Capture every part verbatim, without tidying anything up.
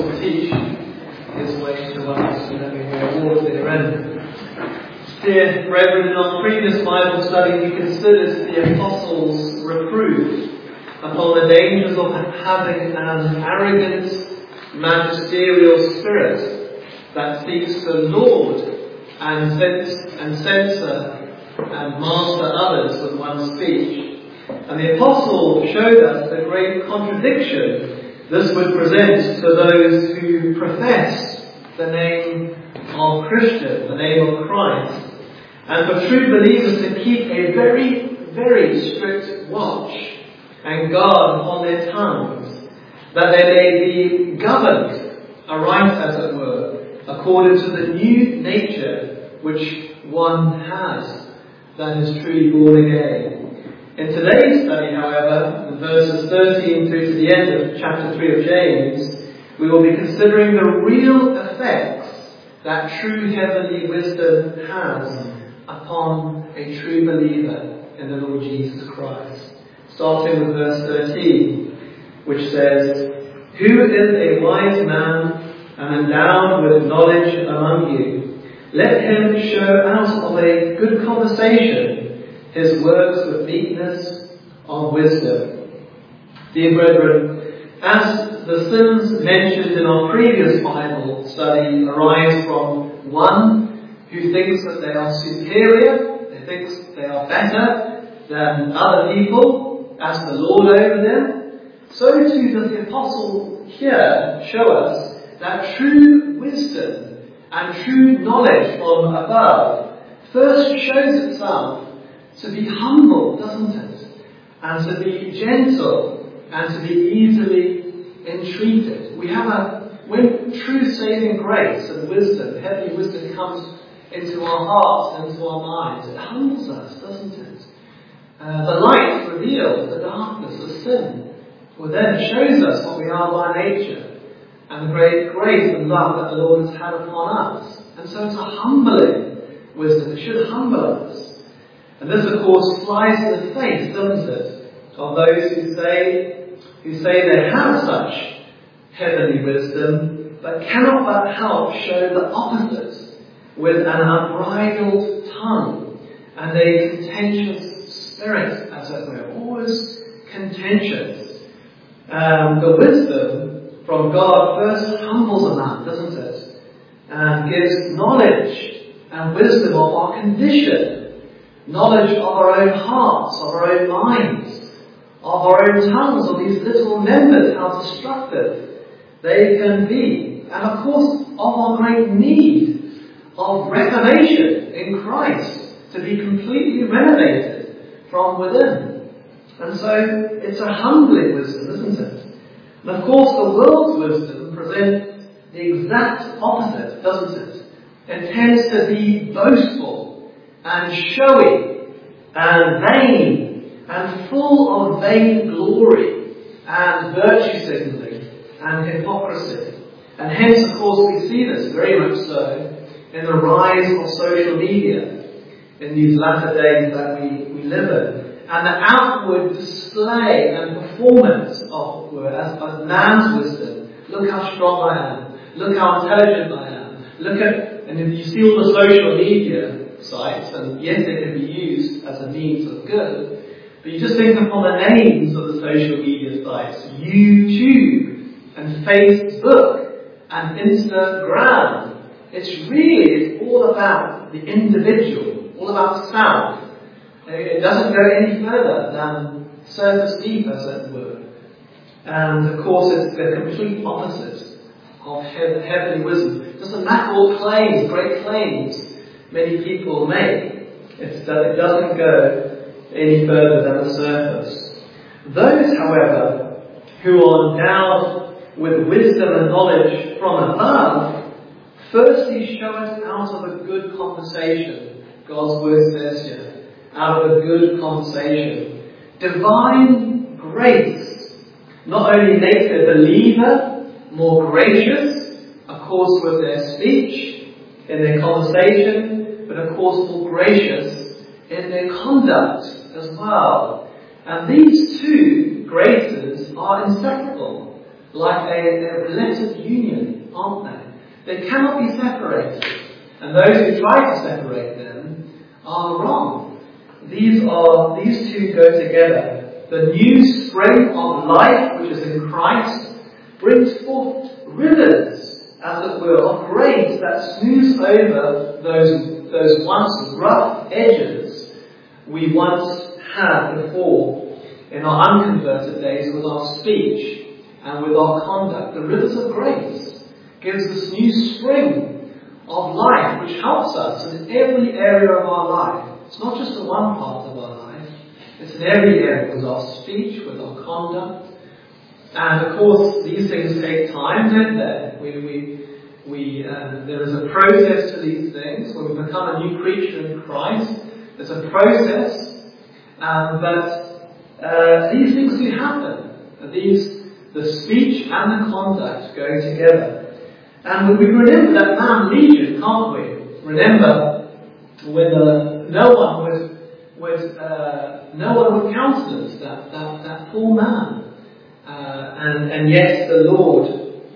apostle teach his way to us so that we may walk therein. Dear brethren, in our previous Bible study we considered the apostles' reproof upon the dangers of having an arrogant, magisterial spirit that seeks to lord and cens- and censor and master others with one's speech. And the apostle showed us the great contradiction this would present to those who profess the name of Christian, the name of Christ, and for true believers to keep a very, very strict watch and guard upon their tongues, that they may be governed aright, as it were, according to the new nature which one has that is truly born again. In today's study, however, in verses thirteen through to the end of chapter three of James, we will be considering the real effects that true heavenly wisdom has upon a true believer in the Lord Jesus Christ. Starting with verse thirteen, which says, "Who is a wise man and endowed with knowledge among you? Let him show out of a good conversation his works with meekness of wisdom." Dear brethren, as the sins mentioned in our previous Bible study arise from one who thinks that they are superior, they think they are better than other people as the Lord over them, so too does the apostle here show us that true wisdom and true knowledge from above first shows itself to be humble, doesn't it? And to be gentle and to be easily entreated. We have a, when true saving grace and wisdom, heavenly wisdom comes into our hearts, into our minds, it humbles us, doesn't it? Uh, the light reveals the darkness of sin. Well, then it shows us what we are by nature and the great grace and love that the Lord has had upon us. And so it's a humbling wisdom. It should humble us. And this, of course, flies in the face, doesn't it, of those who say, who say they have such heavenly wisdom, but cannot but help show the opposite with an unbridled tongue and a contentious spirit, as it were, always contentious. Um, the wisdom from God first humbles a man, doesn't it, and gives knowledge and wisdom of our condition. Knowledge of our own hearts, of our own minds, of our own tongues, of these little members, how destructive they can be. And of course, of our great need of reformation in Christ, to be completely renovated from within. And so, it's a humbling wisdom, isn't it? And of course, the world's wisdom presents the exact opposite, doesn't it? It tends to be boastful and showy, and vain, and full of vain glory, and virtue signalling, and hypocrisy. And hence, of course, we see this very much so in the rise of social media in these latter days that we, we live in. And the outward display and performance of as, as man's wisdom. Look how strong I am. Look how intelligent I am. Look at, and if you see all the social media sites, and yes, they can be used as a means of good, but you just think upon the names of the social media sites, YouTube and Facebook and Instagram. It's really, it's all about the individual, all about self. It doesn't go any further than surface deep, as it were. And of course, it's the complete opposite of he- heavenly wisdom. It doesn't matter what claims, great claims many people make. It's that it doesn't go any further than the surface. Those, however, who are endowed with wisdom and knowledge from above, firstly show us out of a good conversation. God's word says here, out of a good conversation. Divine grace not only makes a believer more gracious, of course, with their speech, in their conversation, but of course more gracious in their conduct as well. And these two graces are inseparable. like a, a blessed union, aren't they? They cannot be separated. And those who try to separate them are wrong. These are these two go together. The new spring of life, which is in Christ, brings forth rivers, as it were, of grace that smooths over those, those once rough edges we once had before in our unconverted days with our speech and with our conduct. The rivers of grace gives this new spring of life which helps us in every area of our life. It's not just in one part of our life, it's in every area, with our speech, with our conduct. And of course, these things take time, don't they? We, we, we, uh, there is a process to these things. When we become a new creature in Christ, there's a process, um, but uh, these things do happen. These, the speech and the conduct go together. And we remember that man Legion, can't we? Remember when uh, no one would, would uh, no one would countenance that, that, that poor man. Uh, and, and yet the Lord,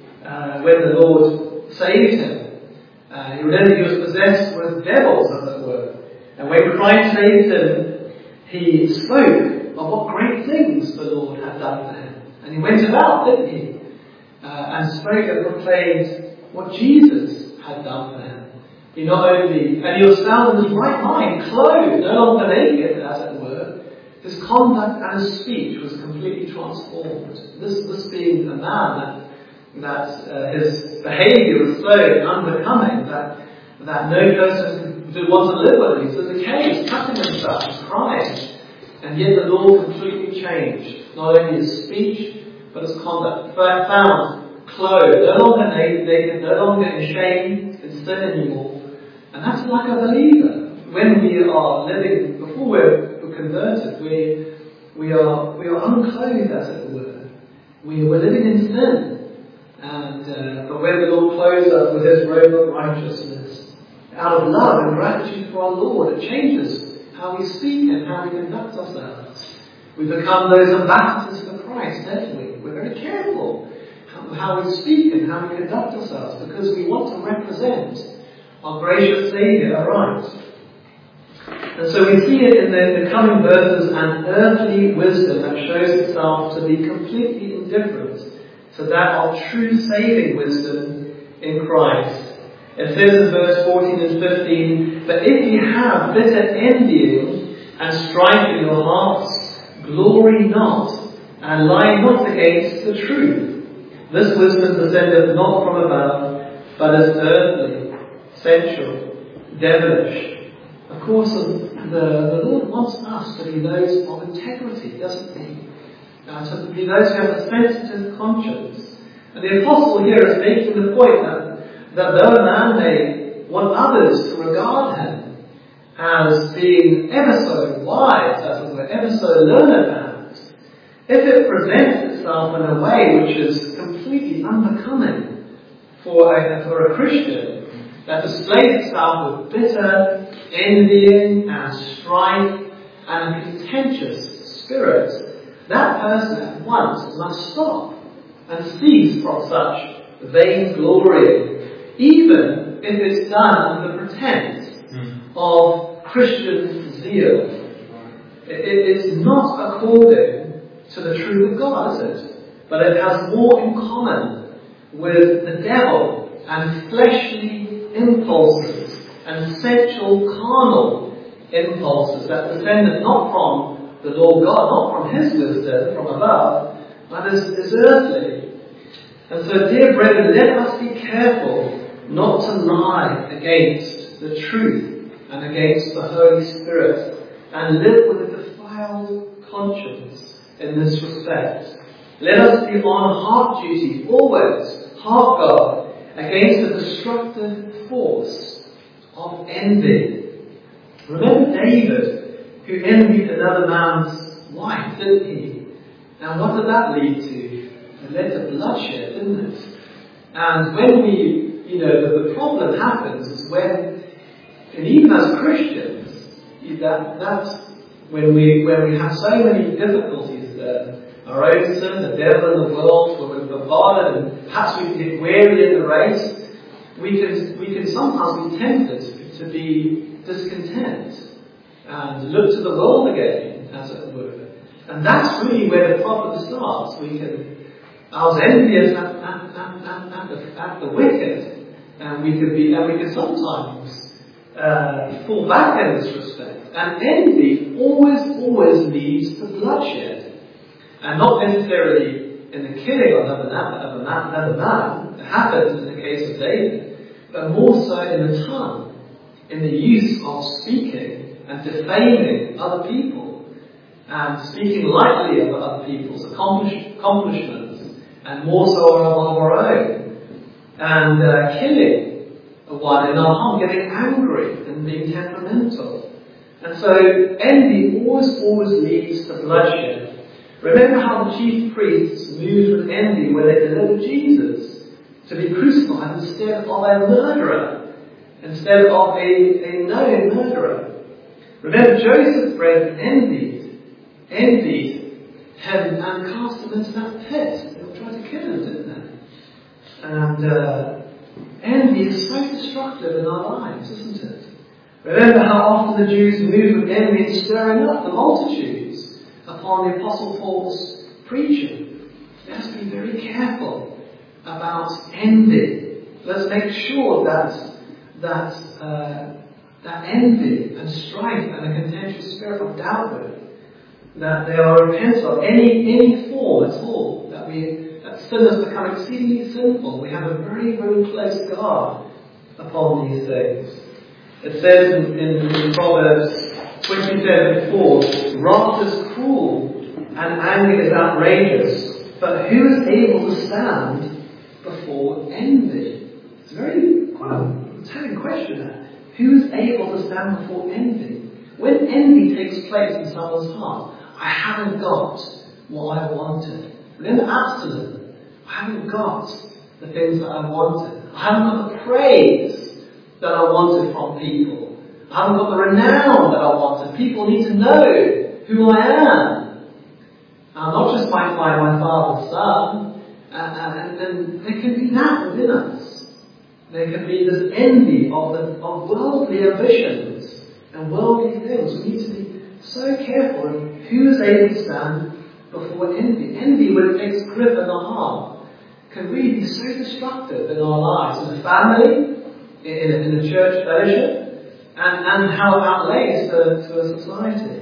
uh, when the Lord saved him, uh, he remembered he was possessed with devils, as it were. And when Christ saved him, he spoke of what great things the Lord had done for him. And he went about, didn't he? Uh, and spoke and proclaimed what Jesus had done for him. He not only, and he was found in his right mind, clothed, no longer naked, as it were. His conduct and his speech was completely transformed. This, this being a man that, that uh, his behaviour was so unbecoming that, that no person would want to live with him. So the case, cutting himself, crying. And yet the Lord completely changed. Not only his speech, but his conduct. Found clothed, no longer naked, no longer in shame, in sin anymore. And that's like a believer. When we are living, before we're converted, we we are we are unclothed, as it were. We were living in sin, and uh, but when the Lord clothes us with His robe of righteousness, out of love and gratitude for our Lord, it changes how we speak and how we conduct ourselves. We become those ambassadors for Christ, don't we? We're very careful how, how we speak and how we conduct ourselves, because we want to represent our gracious Saviour aright. And so we see it in the, the coming verses, an earthly wisdom that shows itself to be completely indifferent to that of true saving wisdom in Christ. It says in verse fourteen and fifteen, "But if ye have bitter envying and strife in your hearts, glory not, and lie not against the truth. This wisdom descendeth not from above, but is earthly, sensual, devilish." Of course, the, the Lord wants us to be those of integrity, doesn't He? Uh, to be those who have a sensitive conscience. And the Apostle here is making the point that, that though a man may want others to regard him as being ever so wise, as it were, ever so learned perhaps, if it presents itself in a way which is completely unbecoming for a, for a Christian, that displays itself with bitter envying and strife and a contentious spirit, that person at once must stop and cease from such vain glorying, even if it's done under the pretense mm. of Christian zeal. It, it is not according to the truth of God, is it? But it has more in common with the devil and fleshly impulses and sensual, carnal impulses that descended not from the Lord God, not from His wisdom from above, but is, is earthly. And so, dear brethren, let us be careful not to lie against the truth and against the Holy Spirit, and live with a defiled conscience in this respect. Let us be on heart duty, always, heart guard, against the destructive force of envy. Remember David, who envied another man's wife, didn't he? And what did that lead to? It led to bloodshed, didn't it? And when we, you know, the, the problem happens is when, and even as Christians, that that's when we when we have so many difficulties, uh, our own sin, the devil in the world, when we're bombarded and perhaps we can get weary in the race, we can, we can sometimes be tempted to be discontent and look to the world again, as it were. And that's really where the problem starts. We can, I was envious at, at, at, at, at, the, at the wicked, and we could be, and we can sometimes uh, fall back in this respect. And envy always, always leads to bloodshed. And not necessarily in the killing of another man, of another man, it happens in the case of David, but more so in the tongue, in the use of speaking and defaming other people, and speaking lightly of other people's accomplish- accomplishments, and more so of our own, and uh, killing one in our heart, getting angry and being temperamental. And so envy always, always leads to bloodshed. Remember how the chief priests moved with envy when they delivered Jesus to be crucified instead of a murderer, instead of a, a known murderer. Remember Joseph's brethren envied, envied him and cast him into that pit. They were trying to kill him, didn't they? And uh, envy is so destructive in our lives, isn't it? Remember how often the Jews moved with envy and stirring up the multitudes upon the Apostle Paul's preaching. Let us be very careful about envy. Let's make sure that that uh, that envy and strife and a contentious spirit of doubt, that they are repentant of any any form at all, that we that sin has become exceedingly sinful. We have a very, very close guard upon these things. It says in, in, in Proverbs twenty-seven four, wrath is cruel and anger is outrageous, but who is able to stand before envy? It's a very quite a telling question there. Who is able to stand before envy? When envy takes place in someone's heart, I haven't got what I wanted. Remember Absalom, I haven't got the things that I wanted. I haven't got the praise that I wanted from people. I haven't got the renown that I wanted. People need to know who I am. I'm not just my, my, my father's son. And, and, and there can be that within us. There can be this envy of, the, of worldly ambitions and worldly things. We need to be so careful of who is able to stand before envy. Envy, when it takes grip in our heart, can really be so destructive in our lives, in the family, in, in the church fellowship, and, and how that lays to, to a society.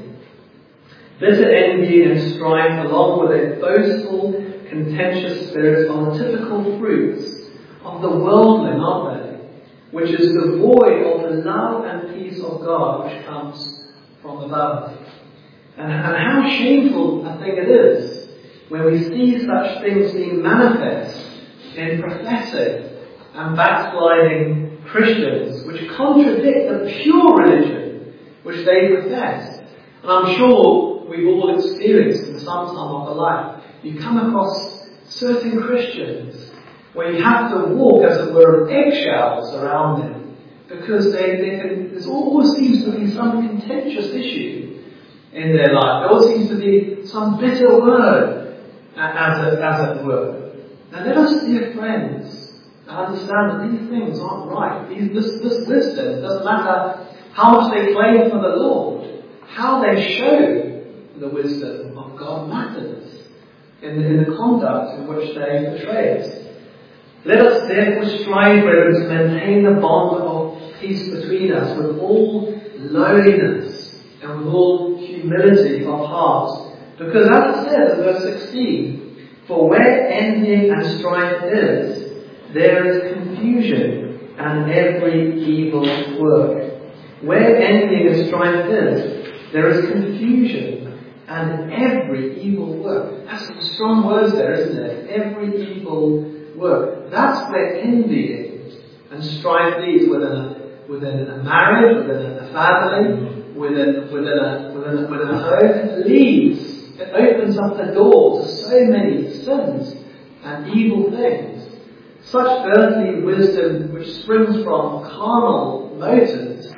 Bitter envy and strife, along with a boastful, contentious spirit, are the typical fruits of the worldling, aren't they? Which is devoid of the love and peace of God which comes from above. And, and how shameful a thing it is when we see such things being manifest in professing and backsliding Christians, which contradict the pure religion which they profess. And I'm sure we've all experienced in some time of our life, you come across certain Christians where you have to walk, as it were, on eggshells around them, because they, they can, there always seems to be some contentious issue in their life. There always seems to be some bitter word, as it, as it were. Now let us, dear friends, understand that these things aren't right. These, this, this wisdom doesn't matter how much they claim for the Lord. How they show the wisdom of God matters in the, in the conduct in which they portray it. Let us therefore strive, brethren, to maintain the bond of peace between us with all lowliness and with all humility of heart. Because as it says in verse sixteen, for where envying and strife is, there is confusion and every evil work. Where envying and strife is, there is confusion and every evil work. That's some strong words there, isn't it? Every evil work. That's where envying and strife leads within a, within a marriage, within a family, within, within, a, within, a, within a home. It leads, it opens up the door to so many sins and evil things. Such earthly wisdom which springs from carnal motives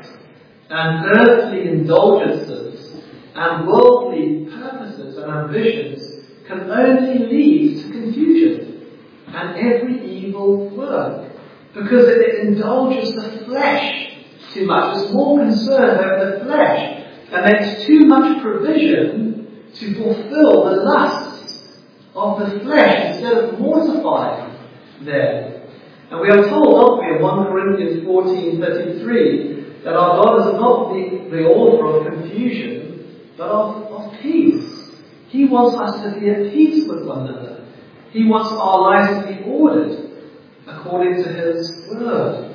and earthly indulgences and worldly purposes and ambitions can only lead to confusion every evil work, because it indulges the flesh too much. It's more concerned over the flesh and makes too much provision to fulfill the lusts of the flesh instead of mortifying them. And we are told, aren't we, in First Corinthians fourteen thirty-three, that our God is not the, the author of confusion, but of, of peace. He wants us to be at peace with one another. He wants our lives to be ordered according to His word.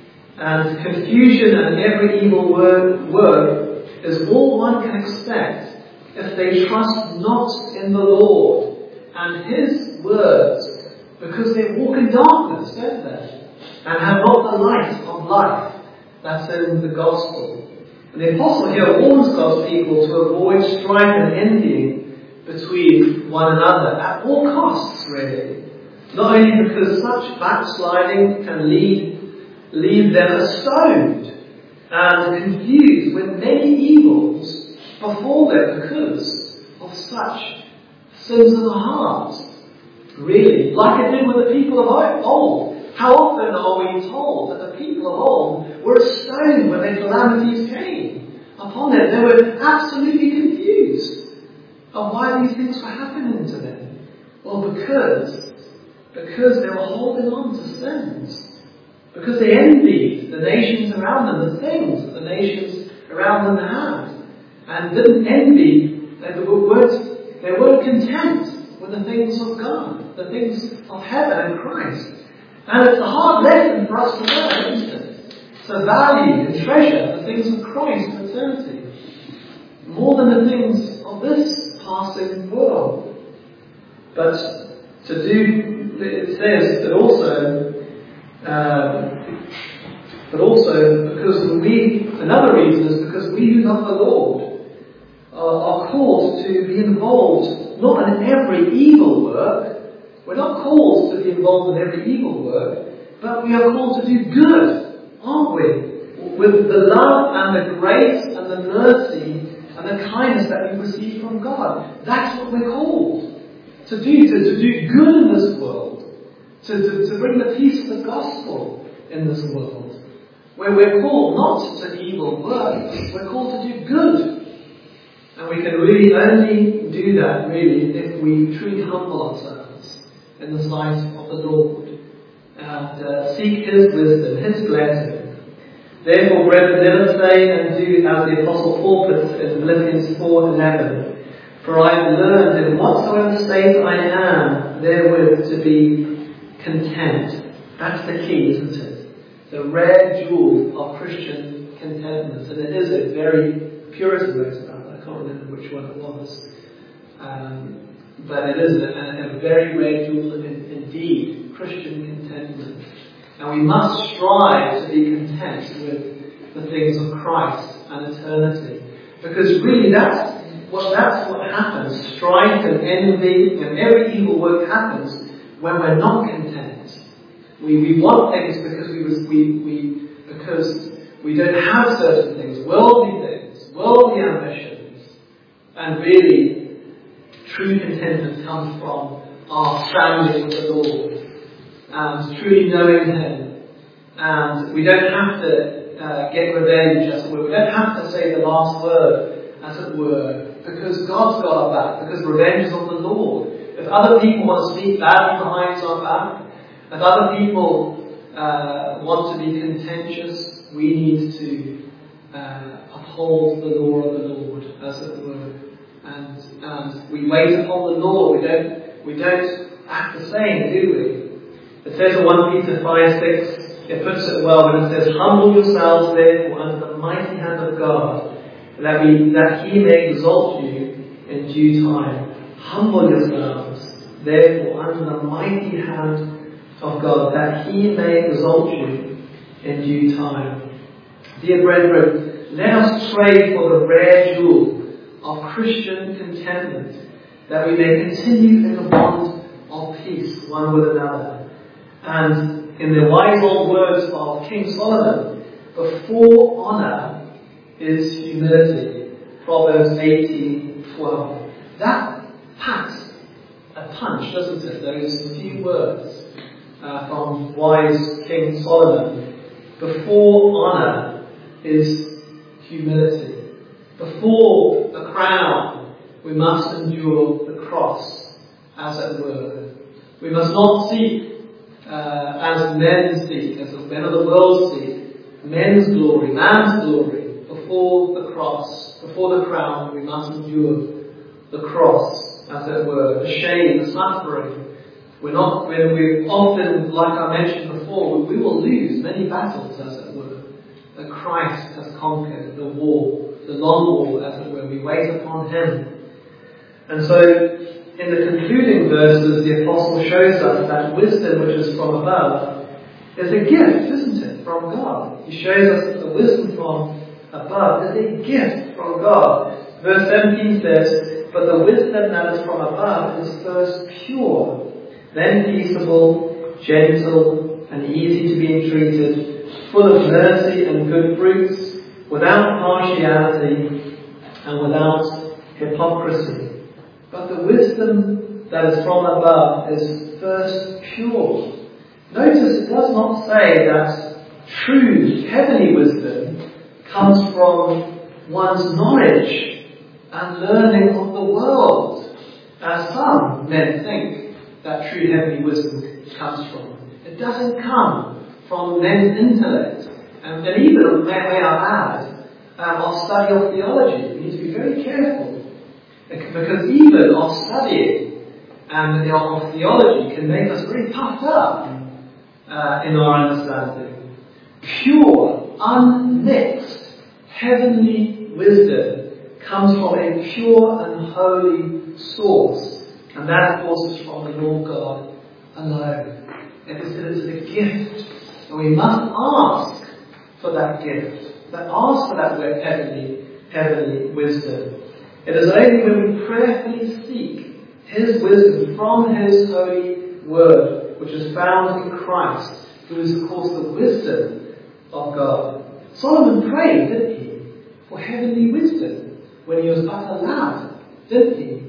And confusion and every evil word, word is all one can expect if they trust not in the Lord and His words, because they walk in darkness, don't they? And have not the light of life that's in the gospel. And the apostle here warns God's people to avoid strife and envying between one another at all costs, really. Not only because such backsliding can lead, leave them astoned and confused when many evils befall them because of such sins of the heart. Really, like it did with the people of old. How often are we told that the people of old were astonished when their calamities came upon them? They were absolutely confused of why these things were happening to them. Well, because, because they were holding on to sins. Because they envied the nations around them, the things that the nations around them had. And didn't envy, they weren't, they weren't content with the things of God, the things of heaven and Christ. And it's a hard lesson for us to learn, isn't it? To value and treasure the things of Christ in eternity, more than the things of this passing world. But to do, it says that also, um, but also because we, another reason is because we who love the Lord are, are called to be involved not in every evil work. We're not called to be involved in every evil work, but we are called to do good, aren't we? With the love and the grace and the mercy and the kindness that we receive from God. That's what we're called to do, to, to do good in this world, to, to, to bring the peace of the gospel in this world. Where we're called not to evil work, we're called to do good. And we can really only do that, really, if we truly humble ourselves in the sight of the Lord and uh, seek His wisdom, His blessing. Therefore, brethren, never say and do as the Apostle Paul puts it in Philippians four eleven. For I have learned in whatsoever state I am, therewith to be content. That's the key, isn't it? The rare jewel of Christian contentment. And it is a very Puritan way about it. I can't remember which one it was. Um, but it is a, a very rare jewel in, indeed, Christian contentment. And we must strive to be content with the things of Christ and eternity. Because really that's what, that's what happens. Strife and envy and every evil work happens when we're not content. We, we want things because we, we, we, because we don't have certain things, worldly things, worldly ambitions. And really, true contentment comes from our standing with the Lord and truly knowing Him. And we don't have to uh, get revenge, as it were. We don't have to say the last word, as it were, because God's got our back, because revenge is on the Lord. If other people want to speak badly behind our back, if other people uh, want to be contentious, we need to uh, uphold the law of the Lord, as it were. And, and we wait upon the Lord. We don't, we don't act the same, do we? It says in First Peter five six, it puts it well when it says, humble yourselves therefore under the mighty hand of God, that, we, that He may exalt you in due time. Humble yourselves therefore under the mighty hand of God, that He may exalt you in due time. Dear brethren, let us pray for the rare jewel of Christian contentment, that we may continue in the bond of peace one with another. And in the wise old words of King Solomon, before honour is humility. Proverbs eighteen twelve. That packs a punch, doesn't it? Those few words. uh, from wise King Solomon. Before honour is humility. Before the crown, we must endure the cross, as it were. We must not seek, uh, as men seek, as the men of the world seek, men's glory, man's glory. Before the cross, before the crown, we must endure the cross, as it were, the shame, the suffering. We're not, when we often, like I mentioned before, we will lose many battles, as it were. That Christ has conquered the war, the long war, as it were. We wait upon Him. And so, in the concluding verses, the Apostle shows us that wisdom which is from above is a gift, isn't it, from God. He shows us that the wisdom from above is a gift from God. Verse seventeen says, "But the wisdom that is from above is first pure, then peaceable, gentle, and easy to be entreated, full of mercy and good fruits, without partiality and without hypocrisy." But the wisdom that is from above is first pure. Notice it does not say that true heavenly wisdom comes from one's knowledge and learning of the world, as some men think that true heavenly wisdom comes from. It doesn't come from men's intellect. And, and even, may I add, um, our study of theology. We need to be very careful. Because even our studying and our theology can make us very puffed up uh, in our understanding. Pure, unmixed, heavenly wisdom comes from a pure and holy source. And that, of course, is from the Lord God alone. It is, it is a gift. And we must ask for that gift. That ask for that heavenly, heavenly wisdom. It is only when we prayerfully seek His wisdom from His holy word, which is found in Christ, who is, of course, the wisdom of God. Solomon prayed, didn't he, for heavenly wisdom when he was but a lad, didn't he?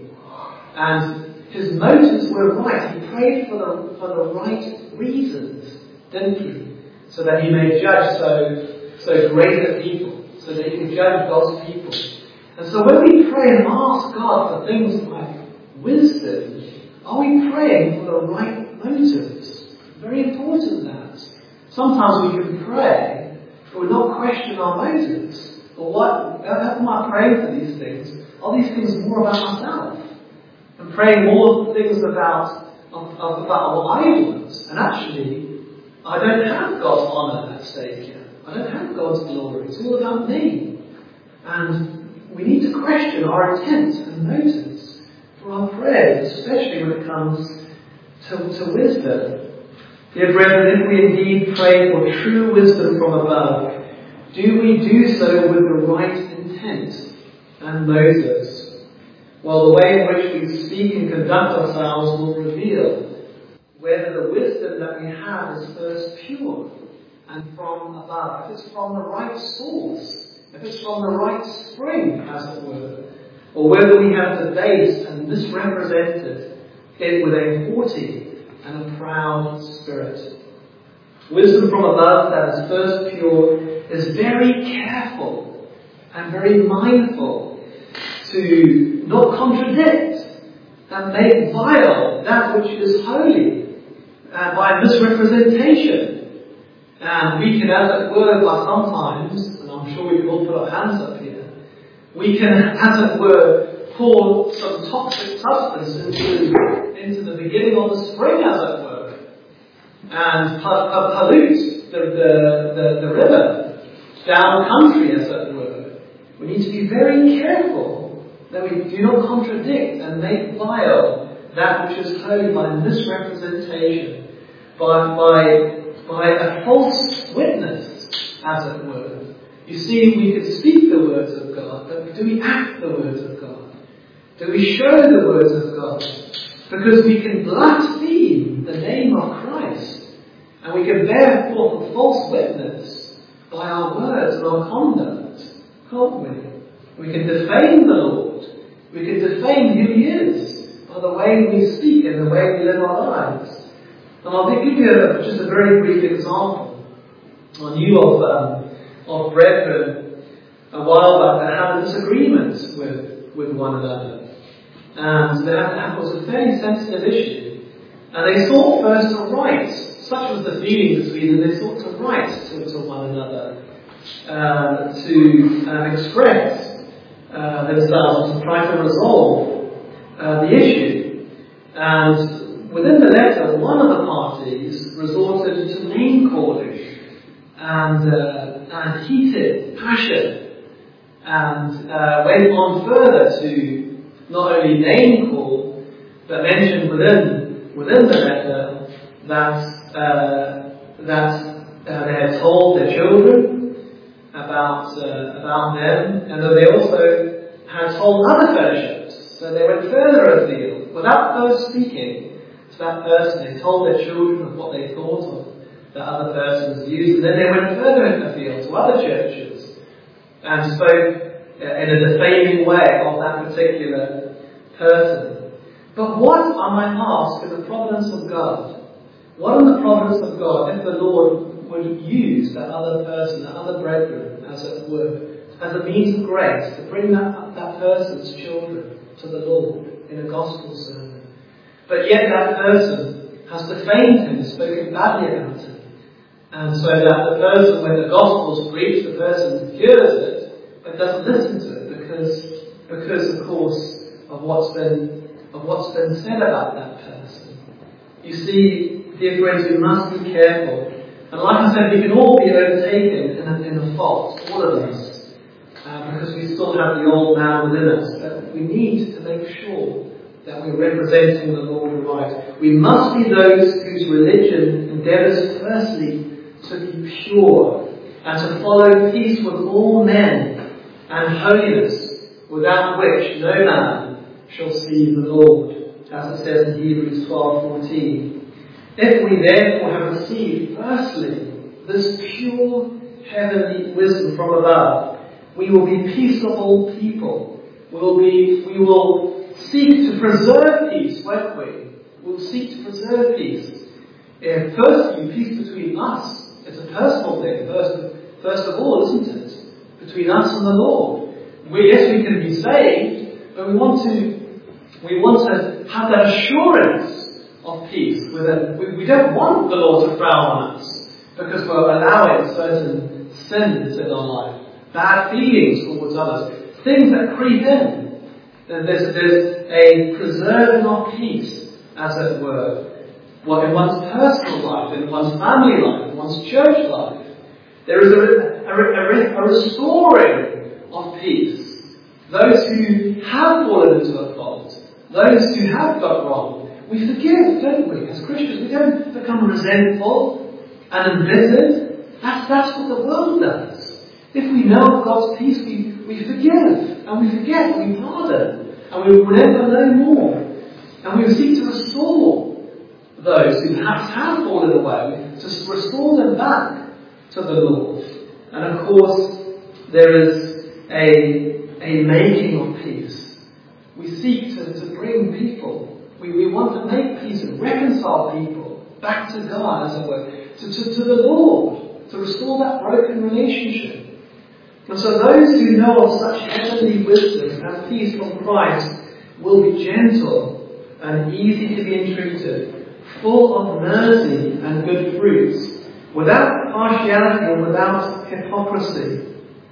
And his motives were right. He prayed for the, for the right reasons, didn't he? So that he may judge so, so great a people, so that he can judge God's people. And so when we pray and ask God for things like wisdom, are we praying for the right motives? Very important that. Sometimes we can pray, but we're not questioning our motives. Or what, how am I praying for these things? Are these things more about myself? I'm praying more things about, of, of, about our idols. And actually, I don't have God's honour at stake here. I don't have God's glory. It's all about me. And we need to question our intent and motives for our prayers, especially when it comes to, to wisdom. Dear brethren, if we indeed pray for true wisdom from above, do we do so with the right intent and motives? Well, the way in which we speak and conduct ourselves will reveal whether the wisdom that we have is first pure and from above, if it's from the right source, if it's from the right spring, as it were, or whether we have debased and misrepresented it with a haughty and a proud spirit. Wisdom from above that is first pure is very careful and very mindful to not contradict and make vile that which is holy uh, by misrepresentation. And we can, as it were, by sometimes, and I'm sure we can all put our hands up here, we can, as it were, pour some toxic substance into, into the beginning of the spring, as it were, and pollute the, the, the, the river, down country, as it were. We need to be very careful that we do not contradict and make vile that which is holy by misrepresentation, by, by by a false witness, as it were. You see, we can speak the words of God, but do we act the words of God? Do we show the words of God? Because we can blaspheme the name of Christ, and we can bear forth a false witness by our words and our conduct, can't we? We can defame the Lord. We can defame who He is by the way we speak and the way we live our lives. And I'll give you a, just a very brief example. I knew of, um, of brethren a while back that had a disagreement with, with one another. And that was a fairly sensitive issue. And they sought first to write, such was the feeling between them, they sought to write to, to one another, uh, to um, express uh, themselves, to try to resolve uh, the issue. And within the letter, one of the parties resorted to name-calling and, uh, and heated passion, and uh, went on further to not only name-call, but mentioned within, within the letter that uh, that uh, they had told their children about uh, about them, and that they also had told other fellowships. So they went further afield, without first speaking to that person. They told their children of what they thought of that other person's views, and then they went further afield to other churches and spoke uh, in a defaming way of that particular person. But what, I might ask, in the providence of God? What in the providence of God if the Lord would use that other person, that other brethren, as it were, as a means of grace to bring that, that person's children to the Lord in a gospel sermon? But yet that person has defamed him, spoken badly about him. And so that the person, when the gospel is preached, the person hears it, but doesn't listen to it because, because of course, of what's been, of what's been said about that person. You see, dear friends, we must be careful. And like I said, we can all be overtaken in a, in a fault, all of us, uh, because we still have the old man within us. But we need to make sure that we're representing the Lord right. We must be those whose religion endeavours firstly to be pure and to follow peace with all men and holiness, without which no man shall see the Lord, as it says in Hebrews twelve fourteen. If we therefore have received, firstly, this pure heavenly wisdom from above, we will be peaceable people. We will be, we will seek to preserve peace, won't we? We'll seek to preserve peace. And firstly, peace between us. It's a personal thing, first, first of all, isn't it? Between us and the Lord. We, yes, we can be saved, but we want to, we want to have that assurance of peace. We, we don't want the Lord to frown on us because we're allowing certain sins in our life, bad feelings towards others, things that creep in. There's, there's a preserving of peace, as it were, well, in one's personal life, in one's family life, in one's church life. There is a, a, a, a restoring of peace. Those who have fallen into a fault, those who have got wrong, we forgive, don't we? As Christians, we don't become resentful and embittered. That's, that's what the world does. If we know of God's peace, we, we forgive, and we forget, we pardon, and we will never know more. And we seek to restore those who perhaps have fallen away, to restore them back to the Lord. And of course, there is a, a making of peace. We seek to, to bring people. We, we want to make peace and reconcile people back to God, as it were, to, to, to the Lord, to restore that broken relationship. And so those who know of such heavenly wisdom and peace from Christ will be gentle and easy to be entreated, full of mercy and good fruits, without partiality and without hypocrisy.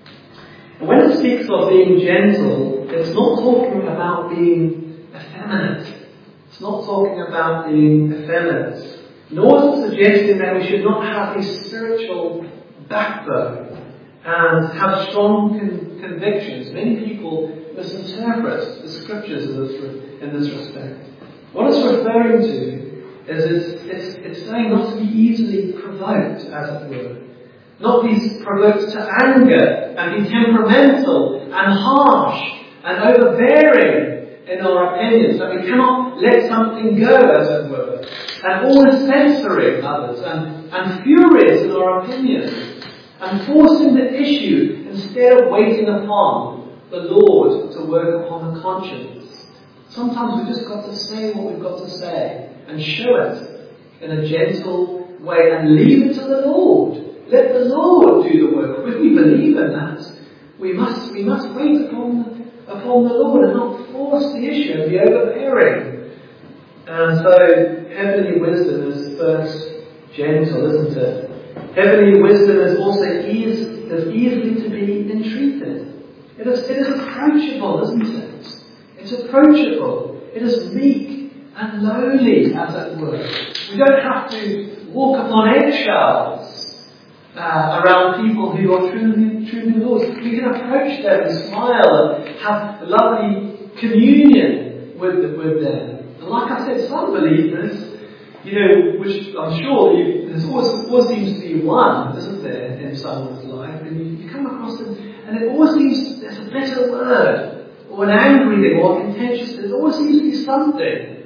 And when it speaks of being gentle, it's not talking about being effeminate. It's not talking about being effeminate, nor is it suggesting that we should not have a spiritual backbone and have strong con- convictions. Many people misinterpret the scriptures in this, re- in this respect. What it's referring to is it's, it's, it's saying not to be easily provoked, as it were. Not be provoked to anger and be temperamental and harsh and overbearing in our opinions, that we cannot let something go, as it were, and always censoring others and, and furious in our opinions and forcing the issue instead of waiting upon the Lord to work upon the conscience. Sometimes we've just got to say what we've got to say and show it in a gentle way and leave it to the Lord. Let the Lord do the work. If we believe in that, we must we must wait upon the, upon the Lord and not force the issue and be overbearing. And so heavenly wisdom is first gentle, isn't it? Heavenly wisdom is also easy, is easily to be entreated. It is, it is approachable, isn't it? It's approachable. It is meek and lowly, as it were. We don't have to walk upon eggshells uh, around people who are truly, truly Lord's. We can approach them and smile and have lovely communion with, with them. And like I said, some believers, you know, which I'm sure you, there's always, always seems to be one, isn't there, in someone's life, and you, you come across them, and it always seems there's a better word, or an angry thing, or a contentious thing. There always seems to be something.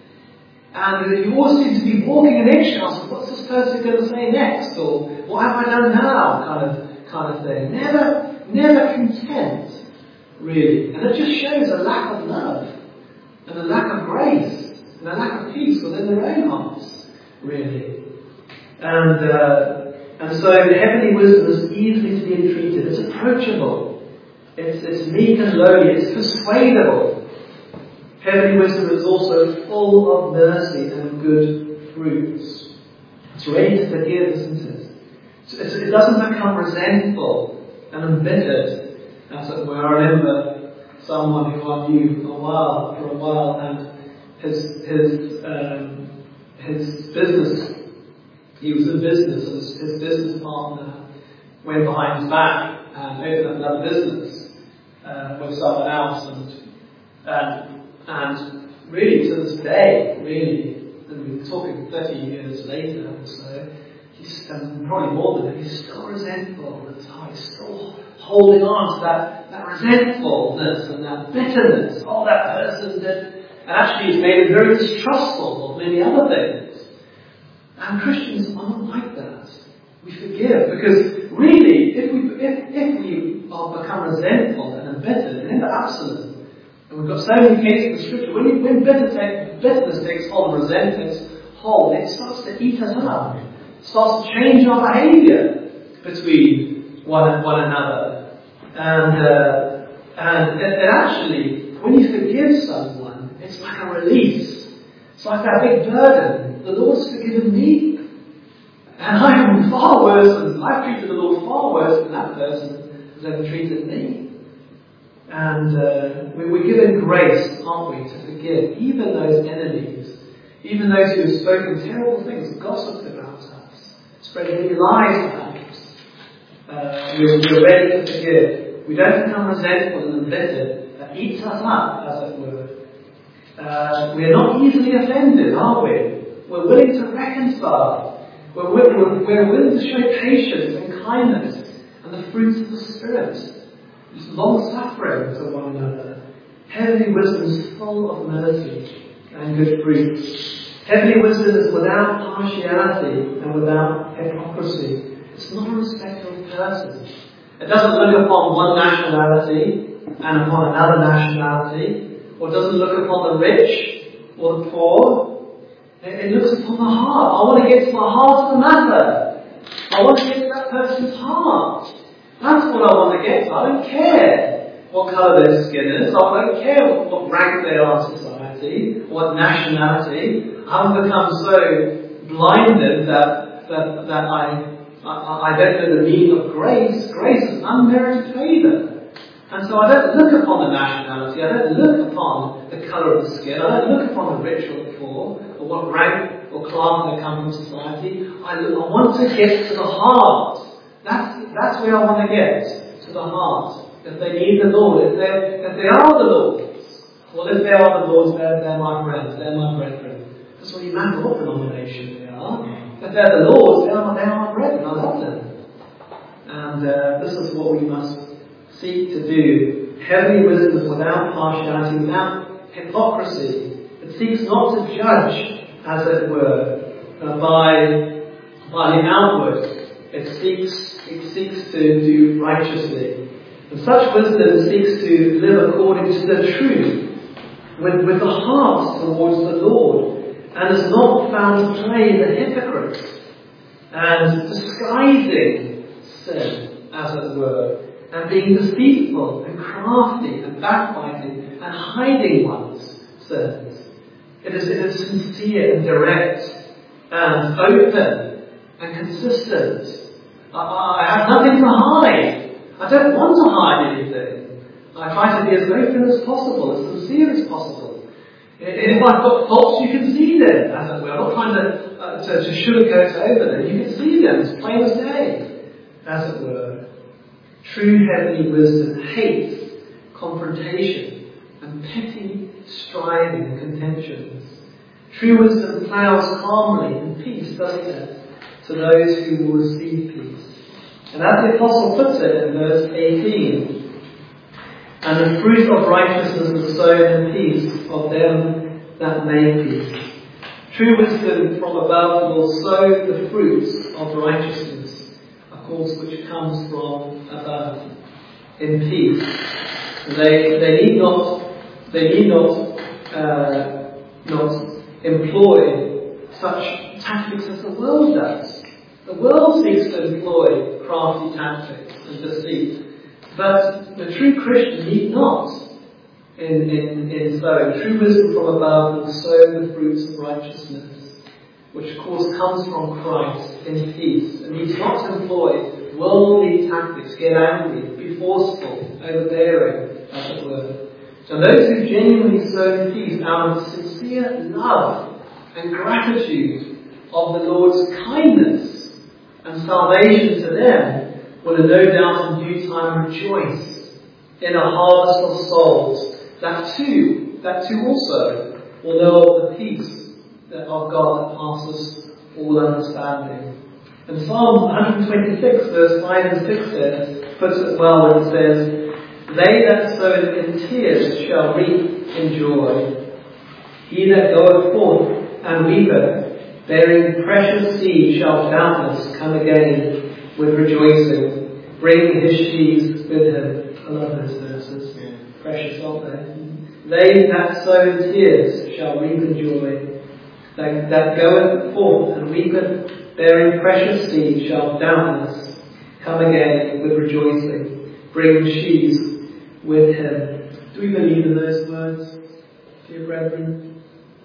And you always seem to be walking in eggshells. What's this person going to say next? Or what have I done now? Kind of, kind of thing. Never, never content, really. And it just shows a lack of love, and a lack of grace, and a lack of peace within their own hearts, really. And uh, and so the heavenly wisdom is easily to be entreated. It's approachable. It's, it's meek and lowly. It's persuadable. Heavenly wisdom is also full of mercy and good fruits. It's ready to forgive, isn't it? It's, it doesn't become resentful and embittered, as it were. I remember someone who I knew a while, for a while, and his his um, his business. He was in business, and his, his business partner went behind his back and opened up another business uh, with someone else, and and and really to this day, really, and we're talking thirty years later or so, he's um, probably more than that. He's still resentful. He's still holding on to that that resentfulness and that bitterness. Oh, that person did. And actually, it's made him very distrustful of many other things. And Christians are not like that. We forgive, because really, if we if, if we are become resentful and embittered and into abstinence, and we've got so many cases in Scripture, when, when bitter take, bitterness takes hold and resentment takes hold, it starts to eat us up. It starts to change our behaviour between one one another, and uh, and it, it actually, when you forgive someone, it's like a release. It's like that big burden. The Lord's forgiven me. And I am far worse than, I've treated the Lord far worse than that person has ever treated me. And uh, we, we're given grace, aren't we, to forgive even those enemies, even those who have spoken terrible things, gossiped about us, spread many lies about us. Uh, we're, we're ready to forgive. We don't become resentful and embittered. That eats us up, as it were. Uh, we are not easily offended, are we? We're willing to reconcile. We're, we're, we're willing to show patience and kindness and the fruits of the Spirit. Just long suffering to one another. Heavenly wisdom is full of mercy and good fruits. Heavenly wisdom is without partiality and without hypocrisy. It's not a respectful person. It doesn't look upon one nationality and upon another nationality, or doesn't look upon the rich or the poor. It, it looks upon the heart. I want to get to the heart of the matter. I want to get to that person's heart. That's what I want to get to. I don't care what colour their skin is. I don't care what, what rank they are in society, what nationality. I've become so blinded that that, that I, I I don't know the meaning of grace. Grace is unmerited favour. And so I don't look upon the nationality, I don't look upon the colour of the skin, I don't look upon the rich or the poor, or what rank or class they come from society. I, look, I want to get to the heart. That's, that's where I want to get, to the heart. If they need the Lord, if, if they are the Lord's, well, if they are the Lord's, they're, they're my friends, they're my brethren. It doesn't really matter what denomination they are. If they're the Lord's, they are, they are my brethren. I love them. And uh, this is what we must seek to do. Heavenly wisdom is without partiality, without hypocrisy. It seeks not to judge, as it were, uh, by, by the outward. It seeks, it seeks to do righteously. And such wisdom seeks to live according to the truth, with, with the heart towards the Lord, and is not found to play the hypocrite and disguising sin, as it were, and being deceitful and crafty and backbiting and hiding one's sins. It is, it is sincere and direct and open and consistent. I, I have nothing to hide. I don't want to hide anything. I try to be as open as possible, as sincere as possible. And if I've got faults, you can see them, as it were. I'm not trying to, uh, to, to sugarcoat over them. You can see them, it's plain as day, as it were. True heavenly wisdom hates confrontation and petty striving and contentions. True wisdom ploughs calmly in peace, doesn't it, to those who will receive peace. And as the Apostle puts it in verse eighteen, and the fruit of righteousness is sown in peace of them that make peace. True wisdom from above will sow the fruits of righteousness, of course, which comes from above, in peace. They they need not they need not uh, not employ such tactics as the world does. The world seeks to employ crafty tactics and deceit. But the true Christian need not in, in, in sowing. True wisdom from above will sow the fruits of righteousness, which of course comes from Christ in peace, and needs not to employ worldly tactics, get angry, be forceful, overbearing, as it were. And those who genuinely sow in peace out of sincere love and gratitude of the Lord's kindness and salvation to them will no doubt in due time rejoice in a harvest of souls that too, that too also will know of the peace of God that passes all understanding. And Psalm one twenty-six verse five and six says, puts it well when it says, they that sow in tears shall reap in joy. He that goeth forth and weepeth, bearing precious seed, shall doubtless come again with rejoicing, bringing his sheaves with him. I love those verses. Yeah. Precious, aren't they? They that sow in tears shall reap in joy. That, that goeth forth and weepeth, bearing precious seed, shall doubtless come again with rejoicing, bringing sheaves with him. Do we believe in those words, dear brethren?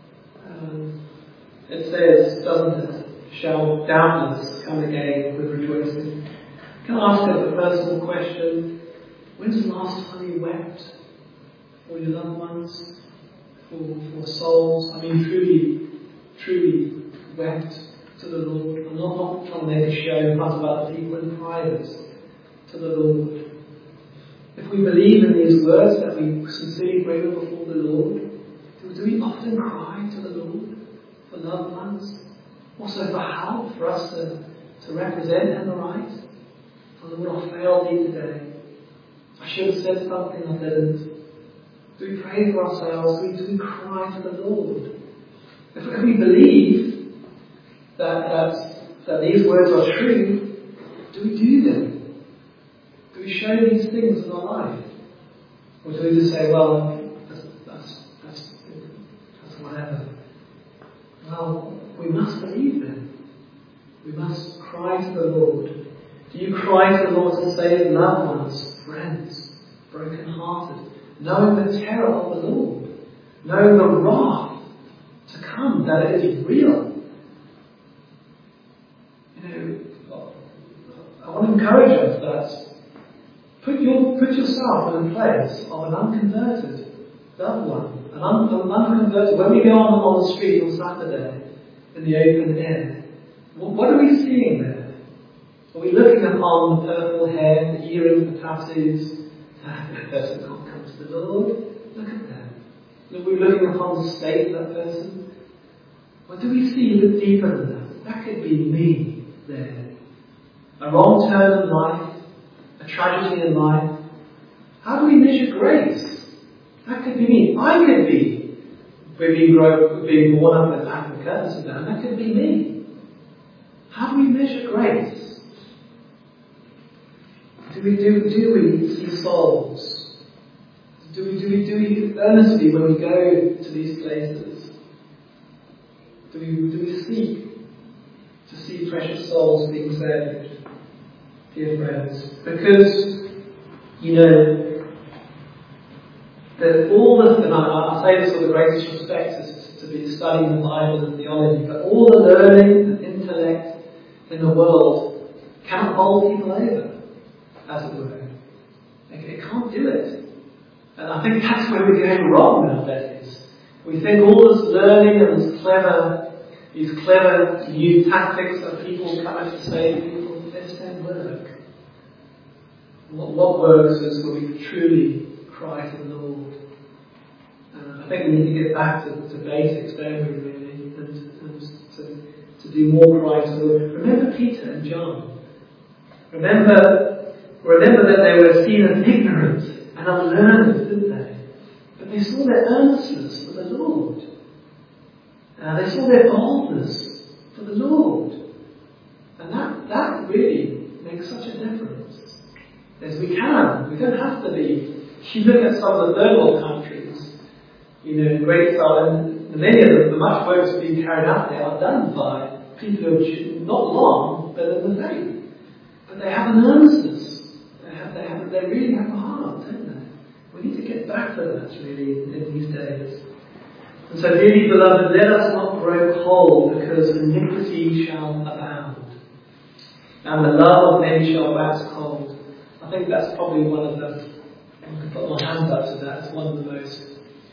Um, it says, doesn't it, shall doubtless come again with rejoicing. Can I ask a personal question? When's the last time you wept for your loved ones, for, for souls? I mean, truly, truly wept to the Lord. I'm not, not trying to make a show in front of other people in private, to the Lord. If we believe in these words that we sincerely bring them before the Lord, do we often cry to the Lord for loved ones? Also for help, for us to, to represent Him aright? For Lord, I failed thee today. I should have said something, I didn't. Do we pray for ourselves? Do we, do we cry to the Lord? If, if we believe that, that, that these words are true, do we do them? Do we show these things in our life? Or do we just say, well, that's, that's, that's, that's whatever? Well, we must believe them. We must cry to the Lord. Do you cry to the Lord to save loved ones, friends, broken-hearted, knowing the terror of the Lord, knowing the wrath to come, that it is real? You know, I want to encourage us that Put, your, put yourself in the place of an unconverted loved one. An, un, an unconverted. When we go on, on the street on Saturday in the open air, what, what are we seeing there? Are we looking upon the purple hair, the earrings, the tattoos? That person can't come to the Lord. Look at them. Are we looking upon the state of that person? Or do we see a bit deeper than that? That could be me there. A wrong turn in life. A tragedy in life. How do we measure grace? That could be me. I could be. Being, grow, being born up in Africa and Sudan. That could be me. How do we measure grace? Do we do? Do we see souls? Do we do we do we earnestly when we go to these places? Do we, do we seek to see precious souls being saved, dear friends? Because, you know, that all the, and I, I say this with the greatest respect to, to be studying the Bible and theology, but all the learning and intellect in the world cannot hold people over, as it were. It, it can't do it. And I think that's where we're going wrong nowadays. We think all this learning and this clever, these clever new tactics that people come up to say, people, they just don't work. What, what works is when we truly cry to the Lord. And I think we need to get back to, to basics, don't we, really, and, and to, to do more cry to the Lord. Remember Peter and John. Remember, remember that they were seen as ignorant and unlearned, didn't they? But they saw their earnestness for the Lord. Uh, they saw their boldness for the Lord. And that, that really makes such a difference. As we can. We don't have to be. If you look at some of the third world countries, you know, in Great Southern, many of them, the much works being carried out there are done by people who are not long, but in the faith. But they have an earnestness. They have, they have, they really have a heart, don't they? We need to get back to that, really, in, in these days. And so, dearly beloved, let us not grow cold, because iniquity shall abound, and the love of many shall wax cold. I think that's probably one of the, I can put my hands up to that, it's one of the most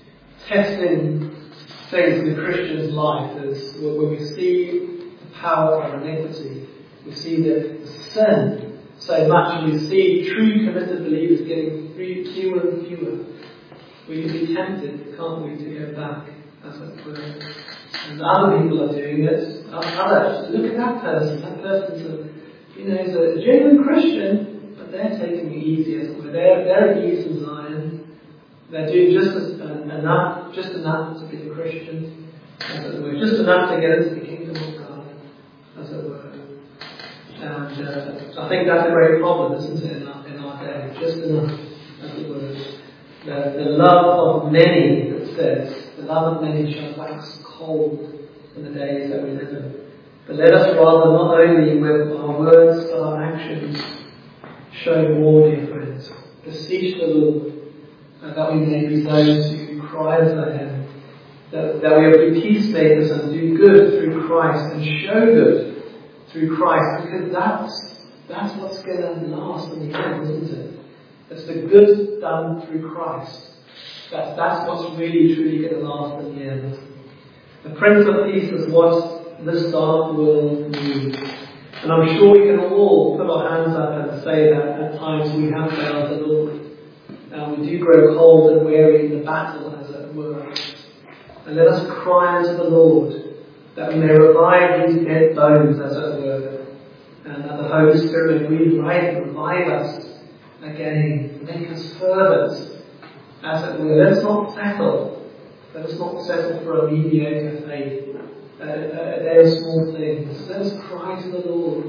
testing things in the Christian's life, is when we see the power of iniquity, we see the sin so much, and we see true committed believers getting fewer and fewer. We can be tempted, can't we, to go back, as it were. And other people are doing it. Others, look at that person. That person's a, you know, is a genuine Christian, but they're taking it easy, as it were. They're, they're at ease in Zion. They're doing just as, uh, enough, just enough to be a Christian, as it were. Just enough to get into the kingdom of God, as it were. And uh, I think that's a great problem, isn't it, in our, in our day? Just enough, as it were. The, the love of many, it says, the love of many shall wax cold in the days that we live in. But let us rather, not only with our words, but our actions, show more, dear friends. Beseech the Lord, uh, that we may be those who cry to Him, that, that we will be peacemakers and do good through Christ, and show good through Christ, because that's, that's what's going to last in the end, isn't it? It's the good done through Christ. That, that's what's really, truly going to last in the end. The Prince of Peace is what this dark world needs. And I'm sure we can all put our hands up and say that at times we have failed the Lord. And we do grow cold and weary in the battle, as it were. And let us cry unto the Lord, that we may revive these dead bones, as it were. And that the Holy Spirit may revive, revive us again, make us fervent, as it were. Let's not settle. Let us not settle for a mediocre faith, a, a, a day of small things. Let us cry to the Lord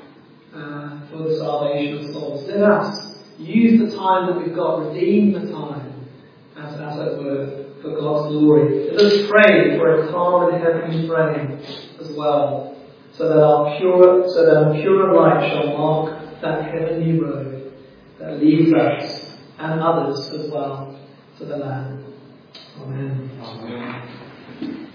uh, for the salvation of souls. Let us use the time that we've got, redeem the time, as, as it were, for God's glory. Let us pray for a calm and heavenly frame as well, so that our pure, so that our pure light shall mark that heavenly road that leads us and others as well to the land. Amen. Amen.